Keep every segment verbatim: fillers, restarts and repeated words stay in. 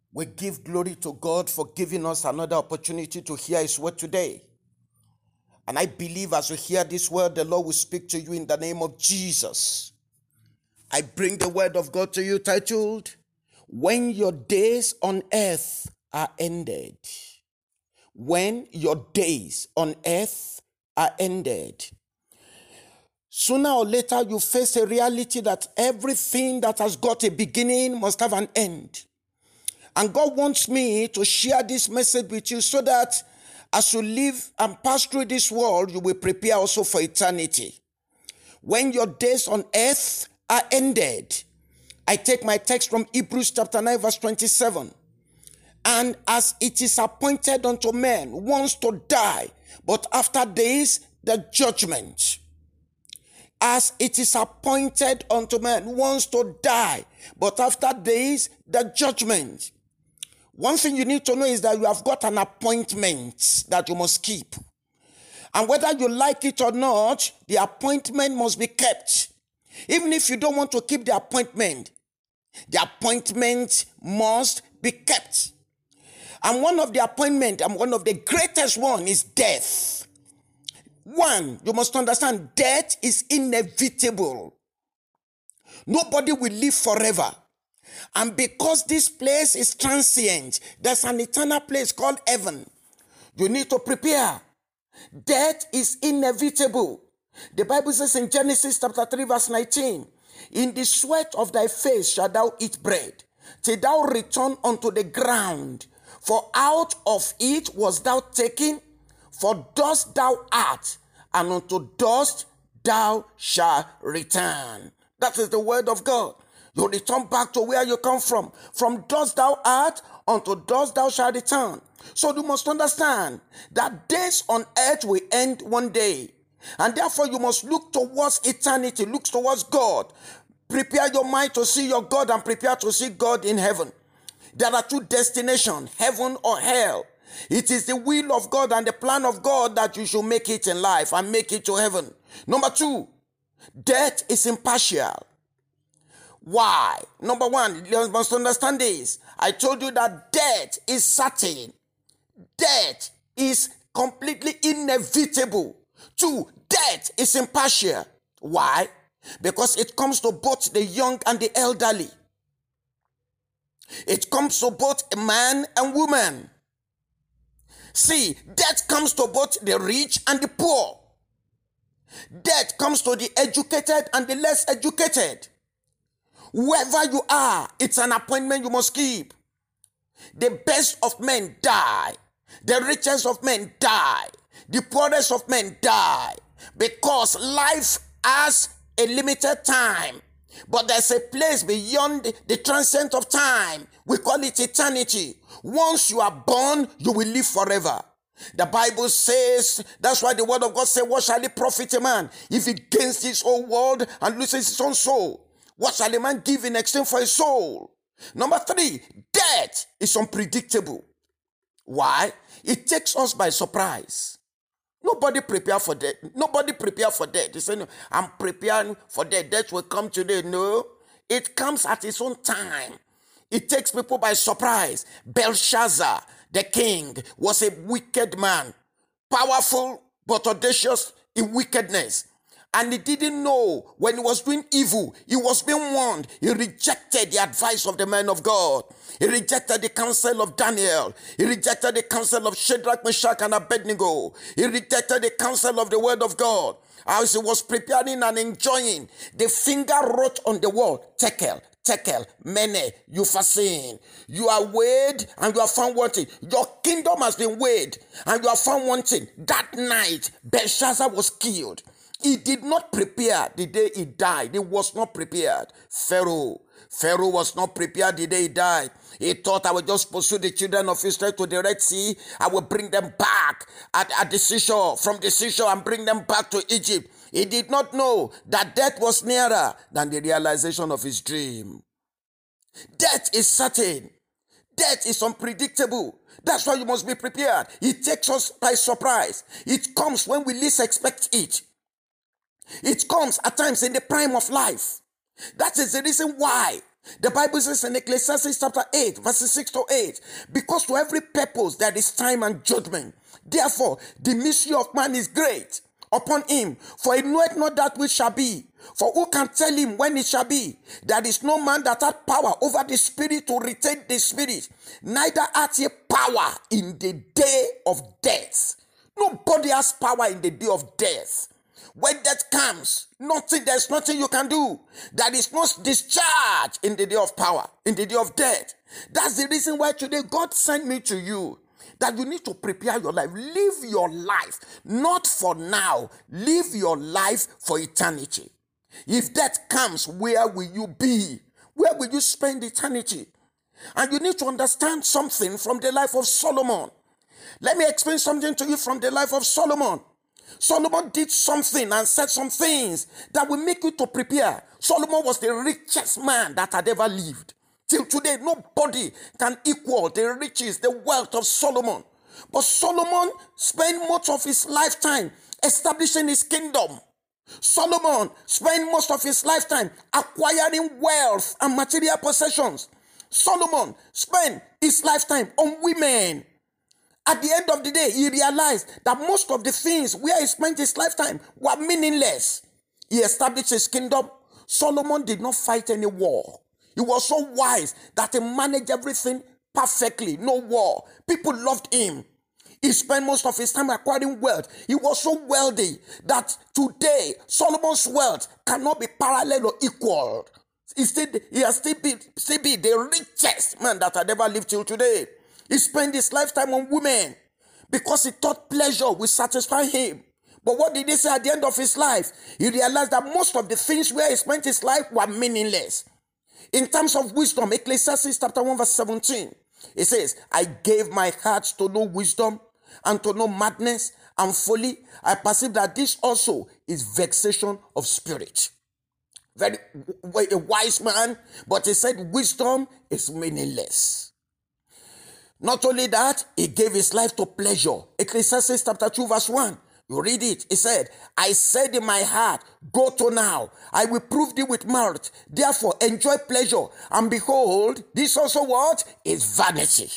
We give glory to God for giving us another opportunity to hear His word today. And I believe as you hear this word, the Lord will speak to you in the name of Jesus. I bring the word of God to you titled, When Your Days on Earth Are Ended. When your days on earth are ended. Sooner or later, you face a reality that everything that has got a beginning must have an end. And God wants me to share this message with you so that as you live and pass through this world, you will prepare also for eternity. When your days on earth are ended. I take my text from Hebrews chapter nine verse twenty-seven. And as it is appointed unto men once to die, but after this the judgment. As it is appointed unto men once to die, but after this the judgment. One thing you need to know is that you have got an appointment that you must keep. And whether you like it or not, the appointment must be kept. Even if you don't want to keep the appointment, the appointment must be kept. And one of the appointment, and one of the greatest one is death. One, you must understand, death is inevitable. Nobody will live forever. And because this place is transient, there's an eternal place called heaven. You need to prepare. Death is inevitable. The Bible says in Genesis chapter three verse nineteen, in the sweat of thy face shalt thou eat bread, till thou return unto the ground. For out of it was thou taken, for dust thou art, and unto dust thou shalt return. That is the word of God. You return back to where you come from. From dust thou art, unto dust thou shalt return. So you must understand that days on earth will end one day. And therefore you must look towards eternity, look towards God. Prepare your mind to see your God and prepare to see God in heaven. There are two destinations, heaven or hell. It is the will of God and the plan of God that you should make it in life and make it to heaven. Number two, death is impartial. Why? Number one, you must understand this. I told you that death is certain. Death is completely inevitable. Two, death is impartial. Why? Because it comes to both the young and the elderly. It comes to both a man and woman. See, death comes to both the rich and the poor. Death comes to the educated and the less educated. Whoever you are, it's an appointment you must keep. The best of men die. The richest of men die. The poorest of men die. Because life has a limited time. But there's a place beyond the transcent of time. We call it eternity. Once you are born, you will live forever. The Bible says, that's why the word of God says, what shall it profit a man if he gains his whole world and loses his own soul? What shall a man give in exchange for his soul? Number three, death is unpredictable. Why? It takes us by surprise. Nobody prepare for death. Nobody prepare for death. They say, no, I'm preparing for death. Death will come today. No, it comes at its own time. It takes people by surprise. Belshazzar, the king, was a wicked man, powerful but audacious in wickedness. And he didn't know when he was doing evil. He was being warned. He rejected the advice of the man of God. He rejected the counsel of Daniel. He rejected the counsel of Shadrach, Meshach, and Abednego. He rejected the counsel of the word of God. As he was preparing and enjoying, the finger wrote on the wall, Tekel, Tekel, Mene, Upharsin. You are weighed and you are found wanting. Your kingdom has been weighed and you are found wanting. That night, Belshazzar was killed. He did not prepare the day he died. He was not prepared. Pharaoh. Pharaoh was not prepared the day he died. He thought, I will just pursue the children of Israel to the Red Sea. I will bring them back at, at the seashore, from the seashore, and bring them back to Egypt. He did not know that death was nearer than the realization of his dream. Death is certain. Death is unpredictable. That's why you must be prepared. It takes us by surprise. It comes when we least expect it. It comes at times in the prime of life. That is the reason why The Bible says in Ecclesiastes chapter eight, verses six to eight, because to every purpose there is time and judgment. Therefore, the mystery of man is great upon him, for he knoweth not that which shall be. For who can tell him when it shall be? There is no man that hath power over the spirit to retain the spirit, neither hath he power in the day of death. Nobody has power in the day of death. When death comes, nothing, there's nothing you can do. There is no discharge in the day of power, in the day of death. That's the reason why today God sent me to you, that you need to prepare your life. Live your life, not for now. Live your life for eternity. If death comes, where will you be? Where will you spend eternity? And you need to understand something from the life of Solomon. Let me explain something to you from the life of Solomon. Solomon did something and said some things that will make you to prepare. Solomon was the richest man that had ever lived. Till today, nobody can equal the riches, the wealth of Solomon. But Solomon spent much of his lifetime establishing his kingdom. Solomon spent most of his lifetime acquiring wealth and material possessions. Solomon spent his lifetime on women. At the end of the day, he realized that most of the things where he spent his lifetime were meaningless. He established his kingdom. Solomon did not fight any war. He was so wise that he managed everything perfectly. No war. People loved him. He spent most of his time acquiring wealth. He was so wealthy that today Solomon's wealth cannot be parallel or equal. He, still, he has still been, still be the richest man that had ever lived till today. He spent his lifetime on women because he thought pleasure would satisfy him. But what did he say at the end of his life? He realized that most of the things where he spent his life were meaningless. In terms of wisdom, Ecclesiastes chapter one verse seventeen, it says, I gave my heart to know wisdom and to know madness and folly. I perceive that this also is vexation of spirit. Very a wise man, but he said wisdom is meaningless. Not only that, he gave his life to pleasure. Ecclesiastes chapter two verse one. You read it. He said, I said in my heart, go to now. I will prove thee with mirth. Therefore, enjoy pleasure. And behold, this also what? Is vanity.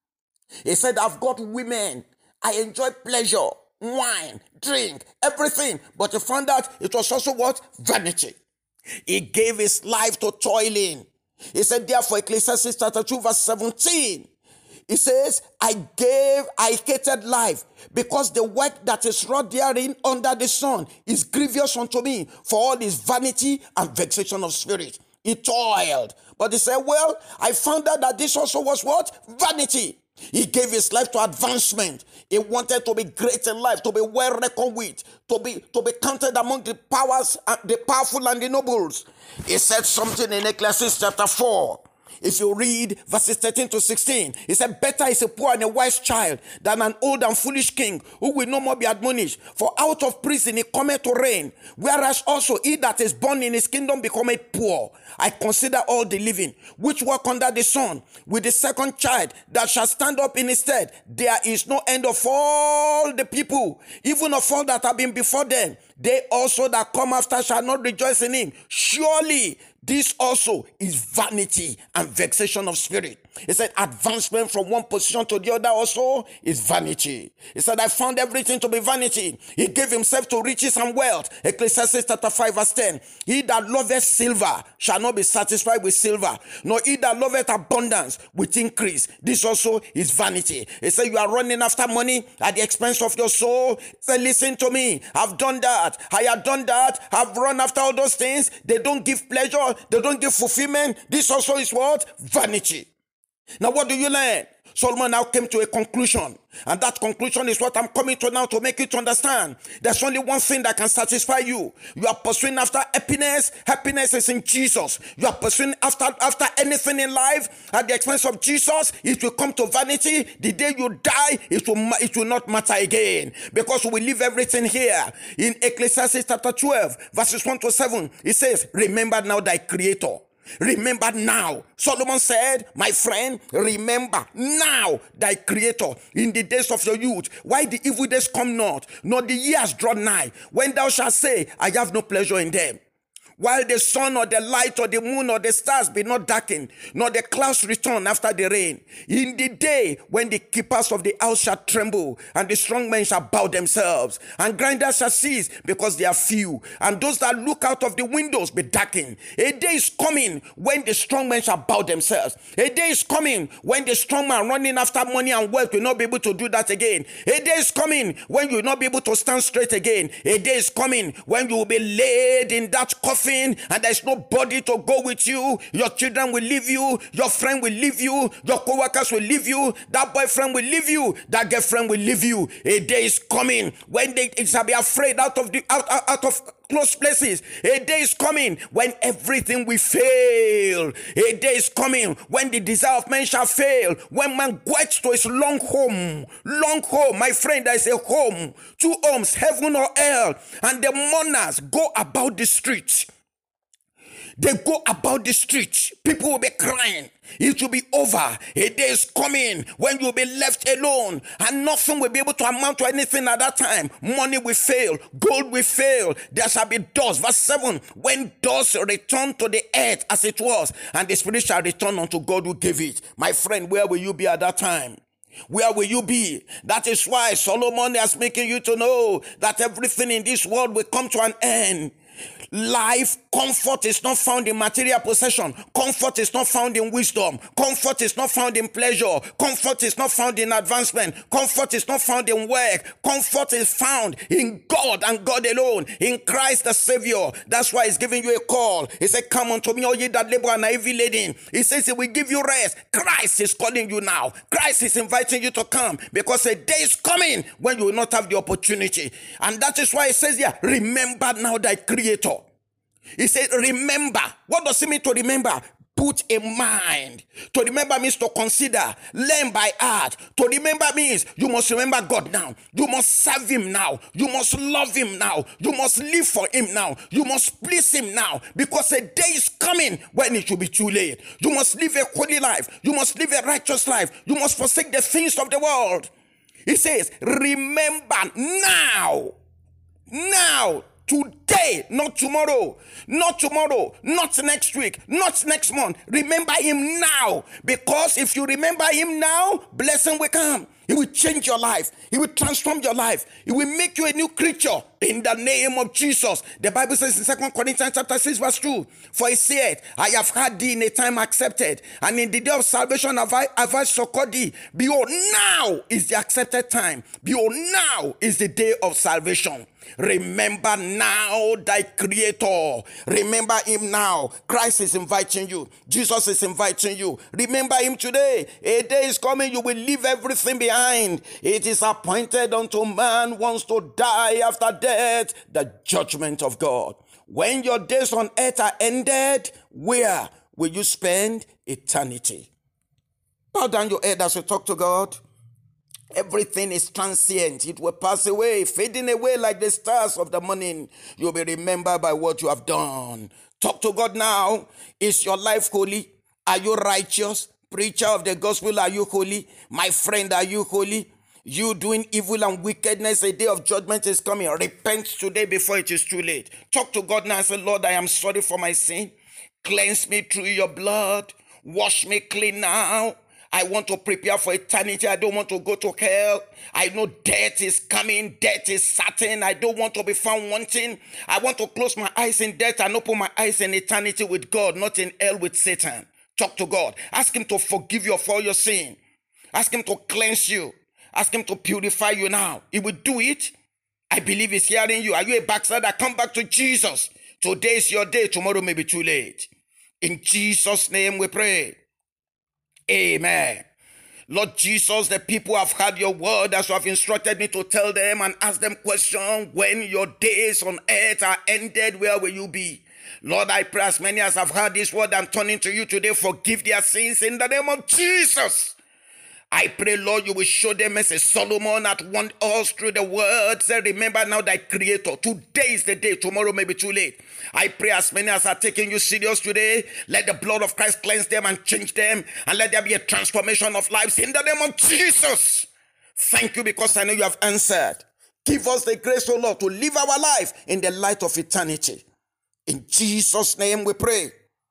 He said, I've got women. I enjoy pleasure, wine, drink, everything. But he found out it was also what? Vanity. He gave his life to toiling. He said, therefore, Ecclesiastes chapter two verse seventeen. He says, I gave, I hated life because the work that is wrought therein under the sun is grievous unto me, for all is vanity and vexation of spirit. He toiled. But he said, well, I found out that this also was what? Vanity. He gave his life to advancement. He wanted to be great in life, to be well reckoned with, to be, to be counted among the powers, uh, the powerful and the nobles. He said something in Ecclesiastes chapter four. If you read verses thirteen to sixteen, he said, better is a poor and a wise child than an old and foolish king who will no more be admonished. For out of prison he cometh to reign, whereas also he that is born in his kingdom becometh poor. I consider all the living which walk under the sun with the second child that shall stand up in his stead. There is no end of all the people, even of all that have been before them. They also that come after shall not rejoice in him. Surely this also is vanity and vexation of spirit. He said advancement from one position to the other also is vanity. He said, I found everything to be vanity. He gave himself to riches and wealth. Ecclesiastes chapter five verse ten. He that loveth silver shall not be satisfied with silver, nor he that loveth abundance with increase. This also is vanity. He said, you are running after money at the expense of your soul. He said, listen to me. I've done that. I have done that. I've run after all those things. They don't give pleasure. They don't give fulfillment. This also is what? Vanity. Now what do you learn? Solomon now came to a conclusion, and that conclusion is what I'm coming to now to make you to understand. There's only one thing that can satisfy you. You are pursuing after happiness. Happiness is in Jesus. You are pursuing after, after anything in life at the expense of Jesus. It will come to vanity. The day you die, it will, it will not matter again, because we leave everything here. In Ecclesiastes chapter twelve, verses one to seven, it says, remember now thy Creator. Remember now. Solomon said, my friend, remember now thy Creator in the days of your youth, why the evil days come not, nor the years draw nigh, when thou shalt say, I have no pleasure in them. while the sun or the light or the moon or the stars be not darkened, nor the clouds return after the rain. In the day when the keepers of the house shall tremble, and the strong men shall bow themselves, and grinders shall cease because they are few, and those that look out of the windows be darkened. A day is coming when the strong men shall bow themselves. A day is coming when the strong man running after money and wealth will not be able to do that again. A day is coming when you will not be able to stand straight again. A day is coming when you will be laid in that coffin and there's nobody to go with you. Your children will leave you, your friend will leave you, your co-workers will leave you, that boyfriend will leave you, that girlfriend will leave you. A day is coming when they shall be afraid out of the out, out, out of close places. A day is coming when everything will fail. A day is coming when the desire of men shall fail, when man goes to his long home. Long home, my friend, there is a home, two homes, heaven or hell, and the mourners go about the streets. They go about the streets. People will be crying. It will be over. A day is coming when you will be left alone and nothing will be able to amount to anything at that time. Money will fail. Gold will fail. There shall be dust. Verse seven. When dust return to the earth as it was, and the spirit shall return unto God who gave it. My friend, where will you be at that time? Where will you be? That is why Solomon is making you to know that everything in this world will come to an end. Life, comfort is not found in material possession. Comfort is not found in wisdom. Comfort is not found in pleasure. Comfort is not found in advancement. Comfort is not found in work. Comfort is found in God and God alone, in Christ the Savior. That's why he's giving you a call. He said, come unto me, all ye that labor and are heavy laden. He says he will give you rest. Christ is calling you now. Christ is inviting you to come, because a day is coming when you will not have the opportunity. And that is why he says here, remember now thy Creator. He said, remember. What does it mean to remember? Put in mind. To remember means to consider, learn by heart. To remember means you must remember God now. You must serve him now. You must love him now. You must live for him now. You must please him now, because a day is coming when it will be too late. You must live a holy life. You must live a righteous life. You must forsake the things of the world. He says, remember now. Now. Today, not tomorrow, not tomorrow, not next week, not next month. Remember him now, because if you remember him now, blessing will come. He will change your life. He will transform your life. He will make you a new creature in the name of Jesus. The Bible says in Second Corinthians chapter six verse two, for he said, I have had thee in a time accepted, and in the day of salvation have I, have I succored thee. Behold, now is the accepted time. Behold, now is the day of salvation. Remember now thy Creator. Remember him now. Christ is inviting you. Jesus is inviting you. Remember him today. A day is coming, you will leave everything behind. It is appointed unto man once to die, after death the judgment of God. When your days on earth are ended, where will you spend eternity? Bow down your head as we talk to God. Everything is transient. It will pass away, fading away like the stars of the morning. You'll be remembered by what you have done. Talk to God now. Is your life holy? Are you righteous? Preacher of the gospel, are you holy? My friend, are you holy? You doing evil and wickedness, a day of judgment is coming. Repent today before it is too late. Talk to God now and say, Lord, I am sorry for my sin. Cleanse me through your blood. Wash me clean now. I want to prepare for eternity. I don't want to go to hell. I know death is coming. Death is certain. I don't want to be found wanting. I want to close my eyes in death and open my eyes in eternity with God, not in hell with Satan. Talk to God. Ask him to forgive you for all your sin. Ask him to cleanse you. Ask him to purify you now. He will do it. I believe he's hearing you. Are you a backslider? Come back to Jesus. Today is your day. Tomorrow may be too late. In Jesus' name we pray. Amen. Lord Jesus, the people have heard your word as you have instructed me to tell them and ask them questions. When your days on earth are ended, where will you be? Lord, I pray as many as have heard this word and turning to you today, forgive their sins in the name of Jesus. I pray, Lord, you will show them as a Solomon had warned us through the word. Say, remember now thy Creator. Today is the day. Tomorrow may be too late. I pray as many as are taking you serious today, let the blood of Christ cleanse them and change them, and let there be a transformation of lives in the name of Jesus. Thank you, because I know you have answered. Give us the grace, O Lord, to live our life in the light of eternity. In Jesus' name we pray.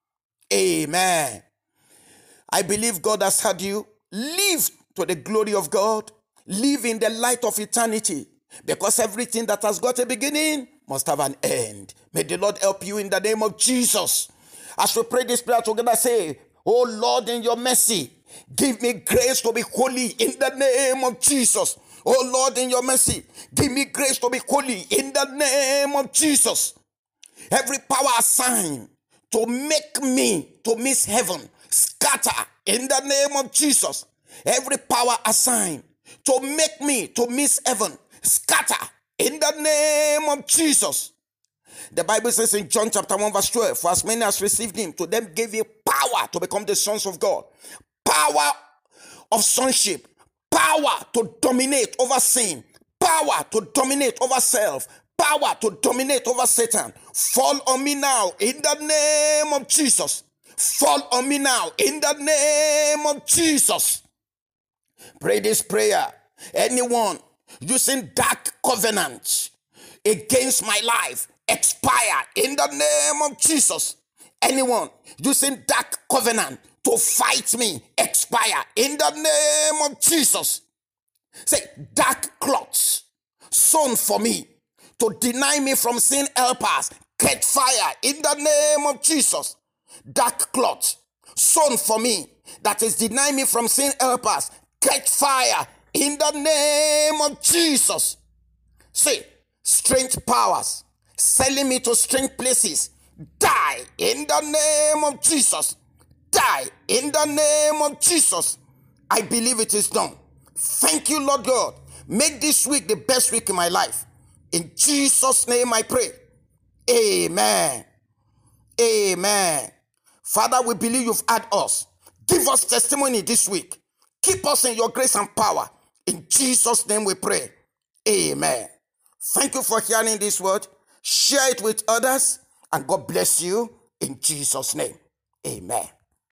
Amen. I believe God has heard you. Live to the glory of God. Live in the light of eternity, because everything that has got a beginning must have an end. May the Lord help you in the name of Jesus. As we pray this prayer together, say, oh Lord, in your mercy, give me grace to be holy in the name of Jesus. Oh Lord, in your mercy, give me grace to be holy in the name of Jesus. Every power assigned to make me to miss heaven, scatter in the name of Jesus. Every power assigned to make me to miss heaven, scatter in the name of Jesus. The Bible says in John chapter one verse twelve, for as many as received him, to them gave he power to become the sons of God. Power of sonship, power to dominate over sin, power to dominate over self, power to dominate over Satan. Fall on me now in the name of Jesus. Fall on me now in the name of Jesus. Pray this prayer. Anyone using dark covenants against my life, expire in the name of Jesus. Anyone using dark covenant to fight me, expire in the name of Jesus. Say, dark cloths sewn for me to deny me from sin helpers, catch fire in the name of Jesus. Dark cloths sewn for me that is denying me from sin helpers, catch fire in the name of Jesus. Say, strange powers selling me to strange places, die in the name of Jesus. Die in the name of Jesus. I believe it is done. Thank you, Lord God. Make this week the best week in my life. In Jesus' name I pray. Amen. Amen. Father, we believe you've had us. Give us testimony this week. Keep us in your grace and power. In Jesus' name we pray. Amen. Thank you for hearing this word. Share it with others, and God bless you in Jesus' name. Amen.